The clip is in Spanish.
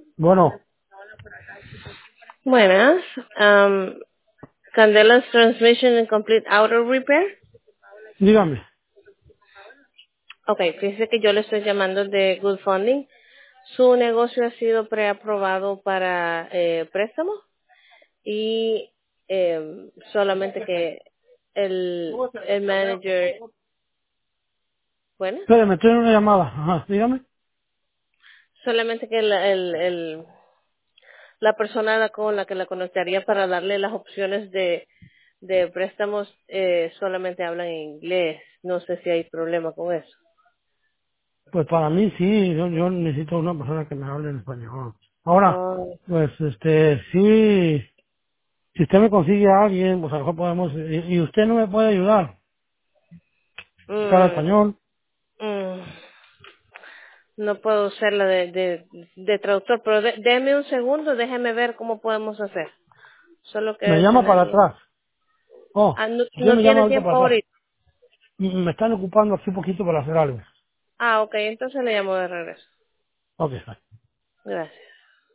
Bueno, Buenas. Candela's Transmission and Complete Auto Repair. dígame. Ok, fíjese que yo le estoy llamando de Good Funding. Su negocio ha sido preaprobado para préstamo y solamente que el manager, bueno, Espérame, estoy en una llamada. Ajá, dígame. solamente que la persona con la que la conectaría para darle las opciones de préstamos solamente habla en inglés. No sé si hay problema con eso. Pues para mí sí, yo necesito una persona que me hable en español. Ahora, Oh, pues sí, si usted me consigue a alguien, pues a lo mejor podemos, y usted no me puede ayudar. Para mm, español, mm, no puedo ser la de traductor, pero déme un segundo, déjeme ver cómo podemos hacer. Solo me que llama para tenemos... atrás. Oh, Ah, no, usted no me llama tiene ahorita tiempo para atrás. ahorita. Me están ocupando aquí un poquito para hacer algo. Ah, ok, entonces le llamo de regreso. Ok, bye. Gracias.